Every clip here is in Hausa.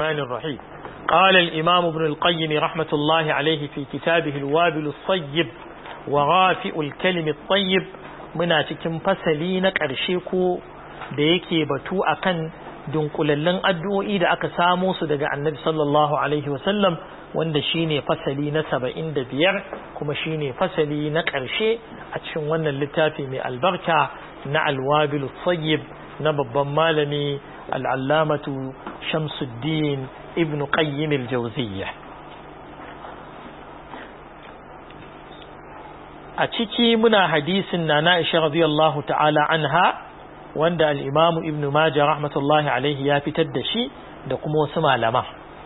الرحمن الرحيم. قال الإمام ابن القيم رحمة الله عليه في كتابه الوابل الصيب وغافئ الكلم الطيب muna cikin fasali na ƙarshe ko da yake batu akan dunkulallun addu'o'i da aka samo su daga Annabi sallallahu alaihi wasallam, wanda shine fasali na 75 kuma shine fasali na ƙarshe a cikin wannan littafi mai albarka na Al-Wabil Tayyib na babban malami Al-Allamatu Shamsuddin Ibn Qayyim al-Jawziyyah. a ciki muna hadisin na Aisha radiyallahu ta'ala anha wanda al-Imam Ibn Majah rahmatullahi alaihi ya fitar da shi da kuma wasu malaman.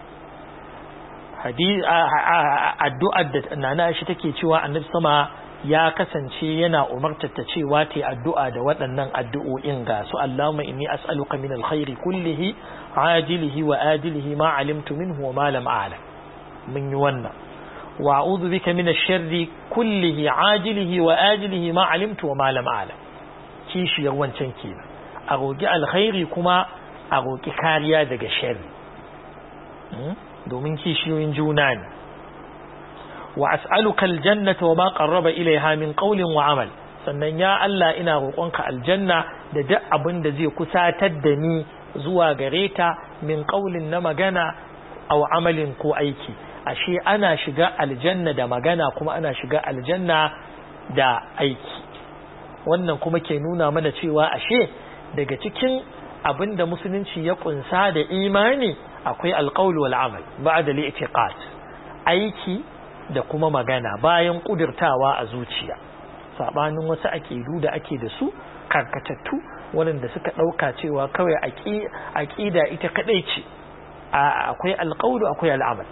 Addu'ar da na Aisha take cewa Annabi sama ya kasance yana umartar ta cewa ta addu'a da waɗannan addu'o'in ga su: Allahumma inni as'aluka min alkhairi kullihi ajilihi wa ajilihi ma alimtu minhu wa ma lam a'lam. mun yi wannan. وأعوذ بك من الشر كله عاجله وآجله ما علمت وما لم أعلم. كيش يروان تنكينا أروجي الخير كما أروجي كاريا دق الشر دومين كيش ينجونان. وأسألك الجنة وما قرب إليها من قول وعمل. sannan ya Allah ina roƙonka aljanna da duk abin da zai kusatar da ni zuwa gare ta min qaulin na magana aw amalin ko aiki. ashe ana shiga aljanna da magana kuma ana shiga aljanna da aiki. wannan kuma ke nuna mana cewa ashe daga cikin abinda musulunci ya kunsa da imani akwai alqaul wal amal ba'da al-i'tiqad, aiki da kuma magana bayan kudirtawa a zuciya. sabanin wasu aqidu da ake da su karkatattu wanda suka dauka cewa kawai aqida ita kadai ce, akwai alqaul akwai al-amal.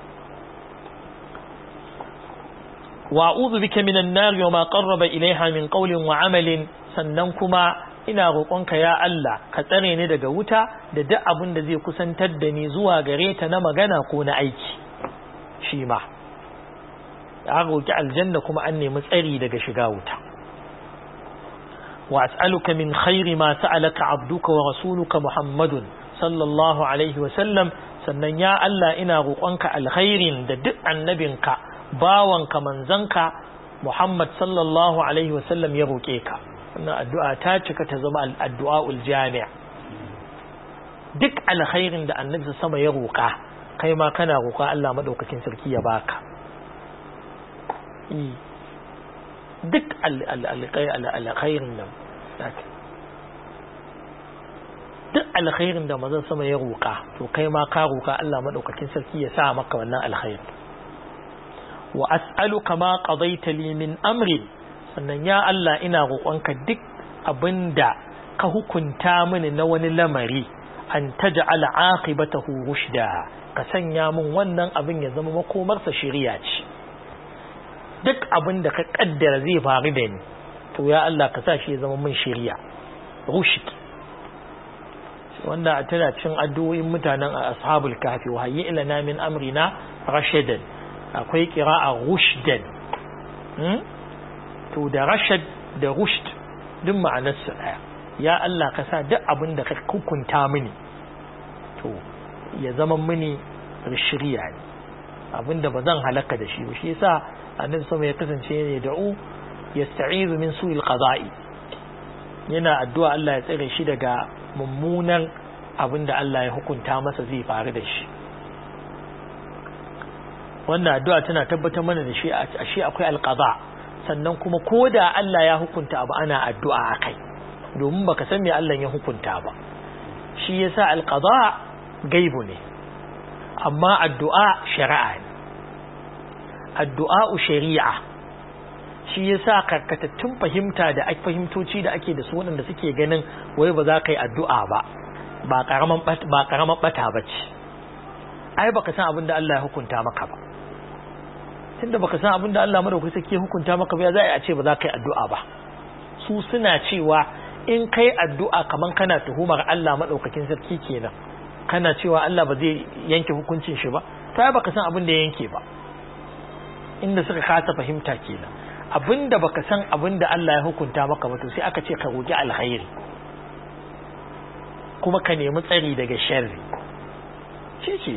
wa'udhu bika minan nar wa ma qarraba ilaiha min qawlin wa amalin. sannan kuma ina roƙonka ya Allah ka tsare ni daga wuta da duk abin da zai kusantar da ni zuwa gare ta na magana ko na aiki. shi ma ya roƙi aljanna kuma an nemi tsari daga shiga wuta. wa as'aluka min khairi ma sa'alaka abduka wa rasuluka Muhammadun sallallahu alaihi wa sallam. sannan ya Allah ina roƙonka alkhairin da duk annabinka bawanka manzanka Muhammad sallallahu alaihi wasallam ya roƙe ka. wannan addu'a ta cika ta zama addu'aul jami'. duk alkhairin da annabi sama ya roƙa kai ma kana roƙa Allah madaukakin sarki ya baka. duk alkhairin nan duk alkhairin da manzon sama ya roƙa to kai ma ka roƙa Allah madaukakin sarki ya sa maka wannan alkhairin. wa as'aluka ma qadaita li min amri. sannan ya Allah ina roƙonka duk abinda ka hukunta mini na wani lamari an taj'ala aqibatahu rushda, ka sanya min wannan abin ya zama makomarsa shari'a ce. duk abinda ka kaddara zai faru da ni to ya Allah ka sa shi ya zama min shari'a rushd. wanda tana cin addu'o'in mutanen ashabul kahfi, wa hayyi ilana min amrina rashadan. akwai qira'a rushdan. to da rashad da rushd duk ma'anar su daya. ya Allah ka sa duk abin da ka hukunta mini to ya zama mini shiriya ne, abinda ba zan halaka da shi ba. shi yasa annabi sama ya kasance ne da'u yasta'izu min su'il qada'i, yana addu'a Allah ya tsare shi daga mummunan abinda Allah ya hukunta masa zai faru da shi. wannan addu'a tana tabbatar mana da shi ashe akwai alqada. sannan kuma koda Allah ya hukunta abu ana addu'a akai, domin baka san me Allah ya hukunta ba. shi yasa alqada gaibu ne, amma addu'a shari'a ne. addu'a shari'a. shi yasa karkatattun fahimta da fahimtoci da ake da su waɗanda suke ganin wai ba za ka yi addu'a ba karaman bata bace. ai baka san abin da Allah ya hukunta maka ba. tunda baka san abin da Allah madaukakin sarki ya hukunta maka ba, za a ce ba za ka yi addu'a ba. su suna cewa in kai addu'a kaman kana tuhumar Allah madaukakin sarki kenan, kana cewa Allah ba zai yanke hukuncin shi ba. sai baka san abin da ya yanke ba. inda suka kasa fahimta kenan, abinda baka san abinda Allah ya hukunta maka ba to sai aka ce ka roki alkhairi kuma ka nemi tsari daga sharri. شيء.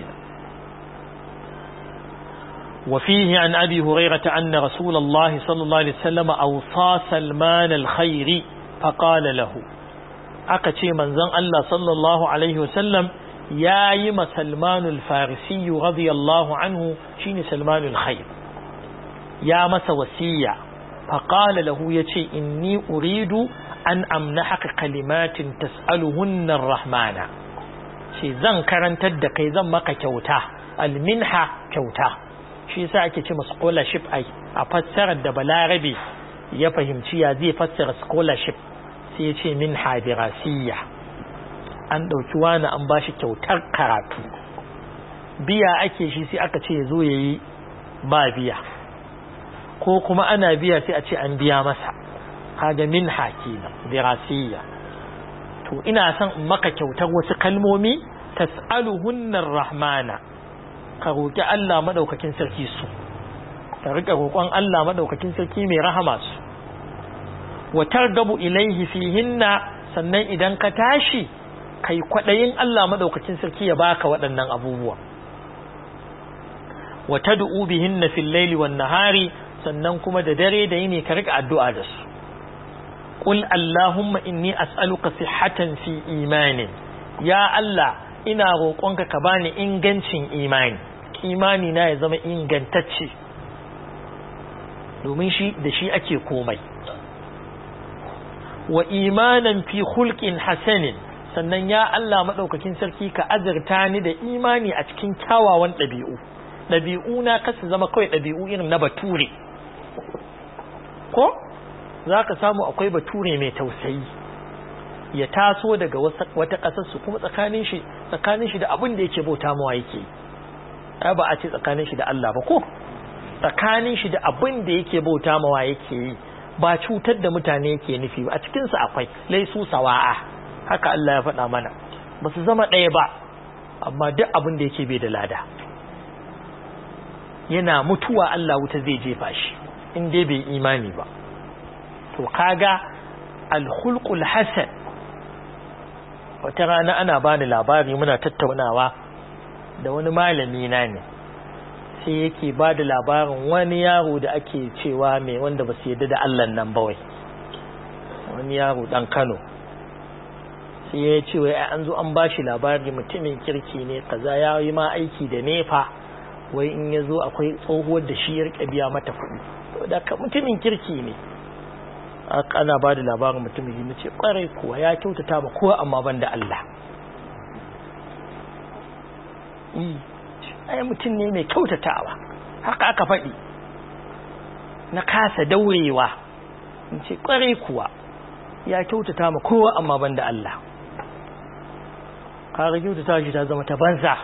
وفيه عن أبي هريرة أن رسول الله صلى الله عليه وسلم أوصى سلمان الخير فقال له أكتشي من زن الله صلى الله عليه وسلم يا يم سلمان الفارسي رضي الله عنه شين سلمان الخير يا مس وسيع فقال له يتي إني أريد أن أمنحك كلمات تسألهن الرحمن شي زن كرنتد كي زن مك كوتا المنحة كوتا shi yasa ake ce scholarship ai a fassarar da balarabe ya fahimci ya zai fassara scholarship sai ya ce min hadirasiyya an dauki wani an bashi kyautar karatu biya ake shi sai aka ce yazo yayi ba biya ko kuma ana biya sai a ce an biya masa kaga min hakina dirasiyya to ina son in maka kyautar wasu kalmomi tas'aluhunna rahmana ka roƙi Allah madaukakin sarki su ka rika roƙon Allah madaukakin sarki mai rahama su wa targabu ilaihi fihinna sannan idan ka tashi kai kwadayin Allah madaukakin sarki ya baka waɗannan abubuwa wa tad'u bihinna fil layli wan nahari sannan kuma da dare da yini ka rika addu'a da su qul allahumma inni as'aluka sihhatan fi imani ya Allah ina roƙonka ka bani ingancin imani na ya zama ingantacce domin shi da shi ake komai wa imanan fi khulqin hasanin sannan ya Allah madaukakin sarki ka azurta ni da imani a cikin kyawawan ɗabi'u na kasu zama kawai ɗabi'u irin na bature ko zaka samu akwai bature mai tausayi ya taso daga wata ƙasar su kuma tsakanin shi da abin da yake bauta mawa yake ba a ce tsakanin shi da Allah ba ko tsakanin shi da abin da yake bauta mawa yake yi ba cutar da mutane yake nufi ba a cikin su akwai laisu sawa'a haka Allah ya faɗa mana ba su zama ɗaya ba amma duk abin da yake bai da lada yana mutuwa Allah wuta zai jefa shi in dai bai imani ba to kaga al-khulqul hasan wata rana ana bani labari muna tattaunawa da wani malami na ne sai yake ba da labarin wani yaro da ake cewa mai wanda ba su yadda da Allah nan ba wai wani yaro dan Kano sai ya ce wai an zo an bashi labari mutumin kirki ne kaza ya yi ma aiki da nefa wai in ya zo akwai tsohuwar da shi ya rika biya mata kuɗi da mutumin kirki ne ana ba da labarin mutumin na ce kwarai kuwa ya kyautata ba kowa amma ban da Allah ai mutum ne mai kyautatawa haka aka faɗi na kasa daurewa in ce kwarai kuwa ya kyautata ma kowa amma ban da Allah kaga kyautata shi ta zama ta banza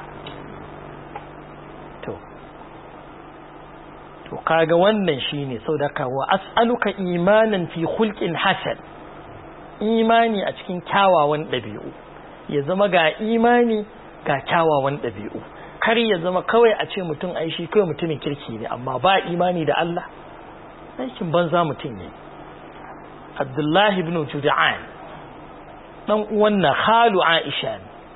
to kaga wannan shine saudaka wa as'aluka imanan fi khulqin hasan imani a cikin kyawawan dabi'u ya zama ga imani ga kyawawan dabi'u kar ya zama kawai a ce mutum ai shi kawai mutumin kirki ne amma ba imani da Allah aikin banza mutum ne Abdullah ibn Jud'an dan uwan na khalu Aisha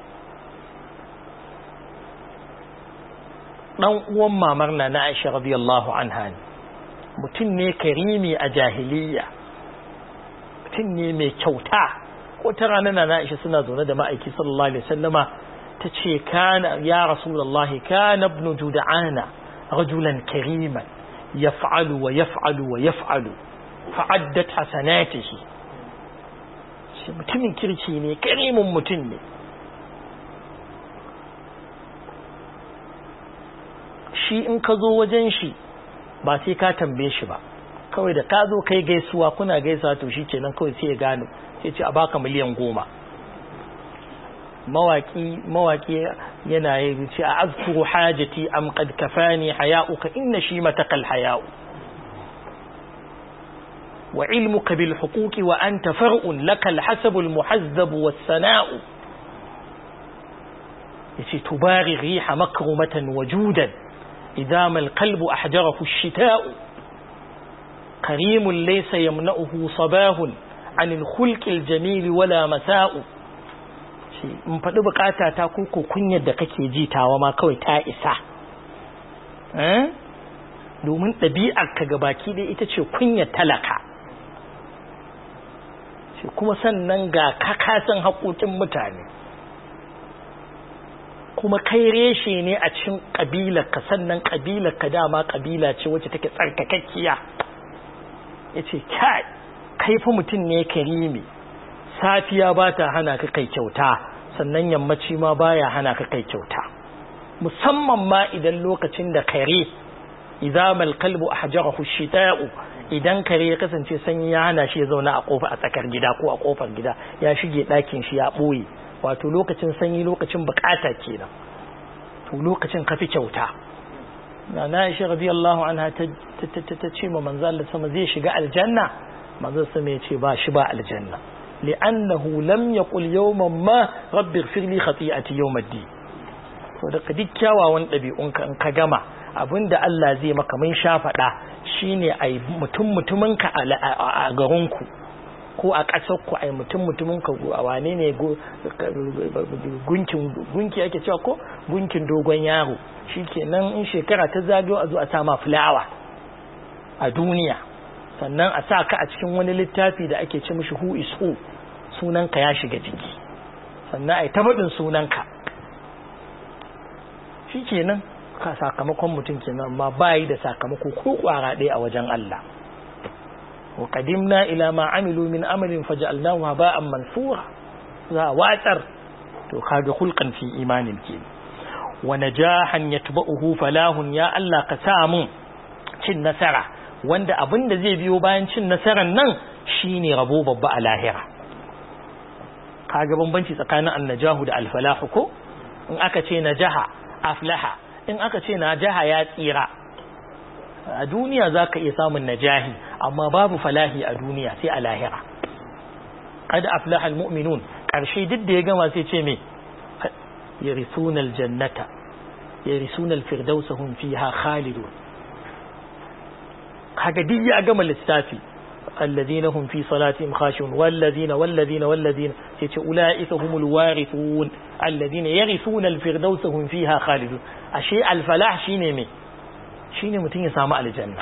dan uwan mamar na Aisha radiyallahu anha mutum ne karimi a jahiliya mutum ne mai kyauta ko ta rana na Aisha suna zaune da ma'aiki sallallahu alaihi wasallama tace kana ya rasulullah kana ibn Jud'ana rajulan kariman yaf'alu wa yaf'alu wa yaf'alu fa'addat hasanatihi shi mutumin kirki ne karimin mutum ne shi in ka zo wajen shi ba sai ka tambaye shi ba kawai da ka zo kai gaisuwa kuna gaisa to shi kenan kawai sai ya gano sai ce a baka miliyan 10 mawaki yana yi ce a azkuru hajati am qad kafani haya'uka inna shi matakal haya'u wa ilmuka bil huquqi wa anta far'un lakal hasabul muhazzab was sana'u yace tubari riha makrumatan wajudan إذا ما القلب أحجره الشتاء كريم ليس يمنعه صباه عن الخلق الجميل ولا مساء shi in faɗi bukata ta ko kunyar da kake ji tawa ma kawai ta isa domin ɗabi'ar ka gabaki dai ita ce kunyar talaka shi kuma sannan ga kakasan haƙoƙin mutane kuma kai reshe ne a cikin ƙabilarka sannan ƙabilarka dama ƙabila ce wacce take tsarkakakkiya yace kai fa mutum ne karimi safiya ba ta hana ka kai kyauta sannan yammaci ma baya hana ka kai kyauta musamman ma idan lokacin da kare idza mal qalbu ahjarahu shita'u idan kare ya kasance sanyi ya hana shi ya zauna a kofa a tsakar gida ko a kofar gida ya shige ɗakin shi ya ɓoye wato lokacin sanyi lokacin bukata kenan to lokacin kafi kyauta na Aisha radiyallahu anha ta ce ma manzo Allah sama zai shiga aljanna manzo sama ya ce ba shi ba aljanna li'annahu lam yaqul yawman ma rabbi ighfir li khati'ati yawm ad-din to da duk kyawawan dabi'unka in ka gama abinda Allah zai maka mun sha fada shine ai mutuminka a garinku ko a ƙasar ku ai mutumin ka wane ne gunki ake cewa ko gunkin dogon yaro shikenan in shekara ta zagayo a zo a sama fulawa a duniya sannan a sa ka a cikin wani littafi da ake ce mishi who is who sunanka ya shiga jiki sannan ai ta faɗin sunanka shikenan ka sakamakon mutum kenan amma bai da sakamako ko kwara ɗaya a wajen Allah وقدمنا إلى ما عملوا من عمل فجعلناه هباء منثورا ذا واتر to kaga hulqan fi imanin ke wa najahan yatba'uhu falahun ya Allah ka samu cin nasara wanda abinda zai biyo bayan cin nasaran nan shine rabo babba a lahira kaga bambanci tsakanin annajahu da alfalahu ko in aka ce najaha aflaha in aka ce najaha ya tsira a duniya zaka iya samun najahi amma babu falahi a duniya sai a lahira qad aflaha almu'minun karshe duk da ya gama sai ce me yarisuna aljannata yarisuna alfirdausa hum fiha khalidun kaga duk ya gama lissafi alladhina hum fi salatihim khashun walladhina sai ce ulaika humul warithun alladhina yarisuna alfirdausa hum fiha khalidun ashe alfalah shine me shine mutun ya samu aljanna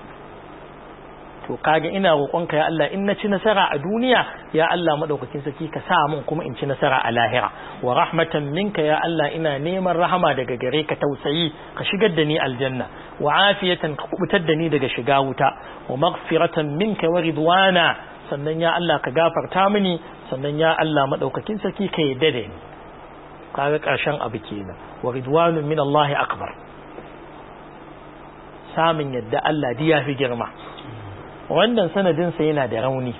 to kaga ina roƙonka ya Allah in na ci nasara a duniya ya Allah madaukakin saki ka sa mun kuma in ci nasara a lahira wa rahmatan minka ya Allah ina neman rahama daga gare ka tausayi ka shigar da ni aljanna wa afiyatan ka kubutar da ni daga shiga wuta wa maghfiratan minka wa ridwana sannan ya Allah ka gafarta mini sannan ya Allah madaukakin saki ka yadda da ni kaga karshen abu kenan wa ridwanun min Allah akbar samun yadda Allah ya fi girma wannan sanadinsa yana da rauni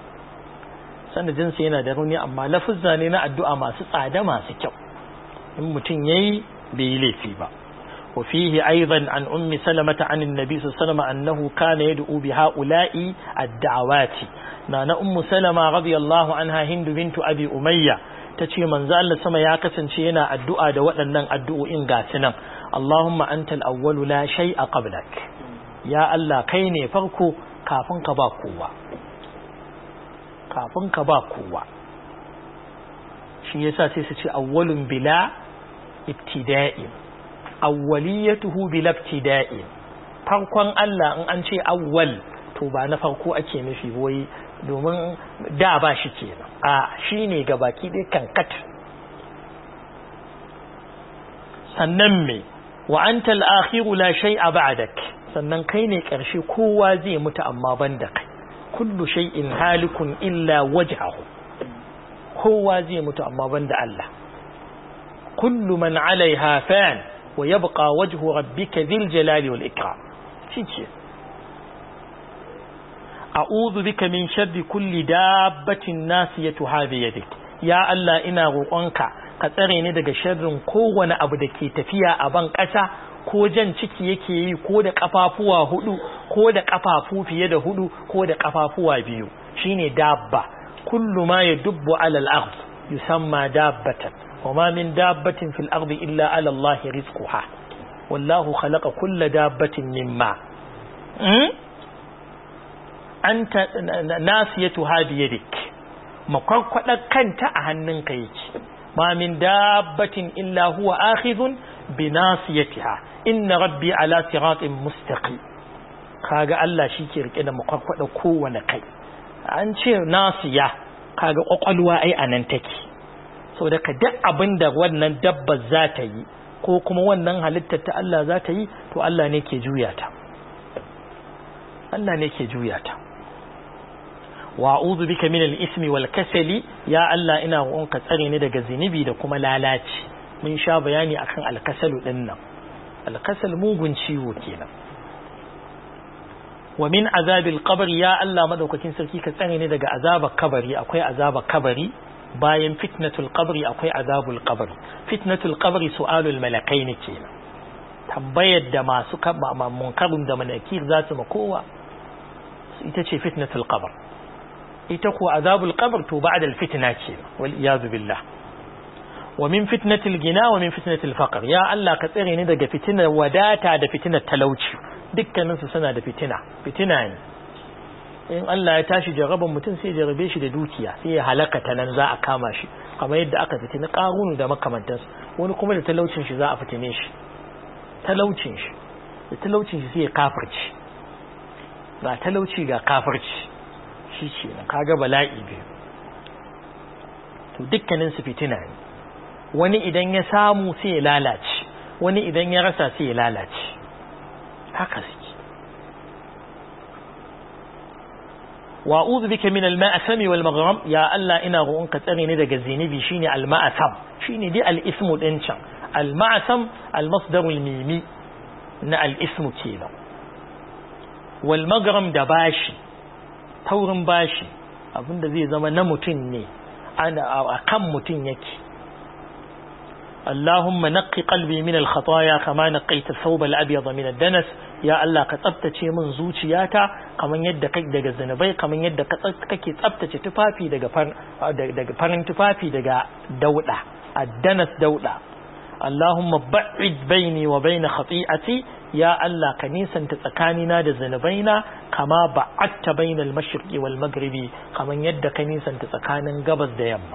amma lafuzza ne na addu'a masu tsada masu kyau in mutum yayi bai yi laifi ba wa fihi aidan an ummi salamata an annabi sallallahu alaihi annahu kana yad'u bi haula'i ad-da'awati na ummu salama radiyallahu anha hindu bintu abi umayya tace manzo Allah sama ya kasance yana addu'a da waɗannan addu'o'in gasu nan Allahumma antal awwalu la shay'a qablak ya Allah kai ne farko kafin ka ba kowa shi yasa sai su ce awwalun bila ibtida'i awwaliyatuhu bila ibtida'i farkon Allah in an ce awwal to ba na farko ake nufi boye domin da ba shi kenan shine gabaki dai kankat sannan me wa anta al-akhiru la shay'a ba'dak sannan kai ne ƙarshe kowa zai mutu amma banda kai kullu shay'in halikun illa wajhahu kowa zai mutu amma banda Allah kullu man 'alayha fan wa yabqa wajhu rabbika dhil jalali wal ikram shike a'udhu bika min sharri kulli dabbatin nasiyatuha bi yadik ya Allah ina roƙonka ka tsare ni daga sharrin kowane abu da ke tafiya a ban ƙasa ko jan ciki yake yi ko da kafafuwa hudu ko da kafafu fiye da hudu ko da kafafuwa biyu shine dabba kullu ma yadubbu ala al-ard yusamma dabbatan wama min dabbatin fil ardi illa ala Allah rizquha wallahu khalaqa kulla dabbatin mimma anta nasiyatuha bi yadik makwarkwadar kanta a hannunka yake ma min dabbatin illa huwa akhidhun bi nasiyatiha inna rabbi ala siratin mustaqim. kaga Allah shi ke rike da makwarkwada kowane kai. an ce nasiya kaga kwakwalwa ai anan take. saboda ka duk abinda wannan dabba za ta yi ko kuma wannan halittar ta Allah za ta yi to Allah ne ke juya ta. Allah ne ke juya ta. wa a'udhu bika min al-ismi wal kasali, ya Allah ina roƙonka tsare ni daga zinubi da kuma lalaci. mun sha bayani akan al-kasalu din nan. al-kasal mugun ciwo kenan. wa min azabil qabr, ya Allah madaukakin sarki ka tsare ni daga azabar kabari. akwai azabar kabari, bayan fitnatul qabri akwai azabul qabri. fitnatul qabri su'alul malakaini kenan, tambayar da masu munkarun da manakir za su makowa, ita ce fitnatul qabr. ita ko azabul qabr to ba'da al fitna ce, wal iyad billah. wa min fitnatil gina wa min fitnatil faqr, ya Allah ka tsare ni daga fitinar wadata da fitinar talauci. dukkanin su suna da fitina ne. in Allah ya tashi jaraban mutum sai jarabe shi da dukiya, sai ya halaka ta nan za a kama shi, kamar yadda aka fitina Qarunu da makamantansu. wani kuma da talaucin shi za a fitine shi, talaucin shi sai ya kafirci. ga talauci ga kafirci, shi ce na kaga bala'i biyu. to dukkanin su fitina ne. wani idan ya samu sai ya lalace, wani idan ya rasa sai ya lalace. haka suke. wa a'udhu bika min al-ma'asami wal maghram, ya Allah ina roƙonka tsare ni daga zinubi. shine al-ma'asam, shine dai al-ismu din can. al-ma'asam al-masdarul mimi na al-ismu kenan. wal maghram da bashi, taurin bashi, abinda zai zama na mutum ne, akan mutum yake. Allahumma naqqi qalbi min al-khataaya kama naqqaita ath-thawba al-abyad min ad-danas, ya Allah ka tsaftace min zuciyata kaman yadda kai daga zanubai, kaman yadda kake tsaftace tufafi daga farin tufafi daga dauda, ad-danas dauda. Allahumma ba'id baini wa baina khati'ati, ya Allah ka nisanta tsakanina da zanubaina kama ba'adta bainal mashriqi wal maghribi, kaman yadda ka nisanta tsakanin gabas da yamma.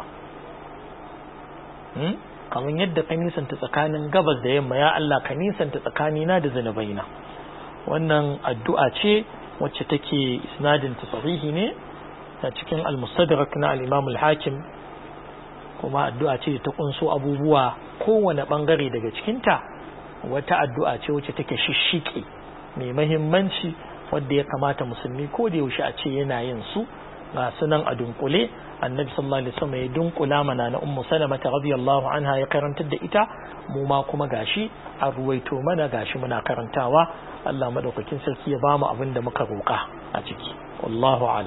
kamar yadda ka nisanta tsakanin gabas da yamma, ya Allah ka nisanta tsakanina da zanubaina. wannan addu'a ce wacce take isnadin ta sahihi ne ta cikin al-mustadrak na al-Imam al-Hakim, kuma addu'a ce ta kunso abubuwa kowane bangare daga cikin ta. wata addu'a ce wacce take shishiki mai muhimmanci wanda ya kamata musulmi ko da yaushe a ce yana yin su. ga sunan a dunkule, annabi sallallahu alaihi wasallam ya dunkula mana na ummu salama radiyallahu anha ya karantar da ita, mu ma kuma gashi a ruwaito mana gashi muna karantawa. Allah madaukakin sarki ya bamu abin da muka roƙa a ciki. wallahu a'lam.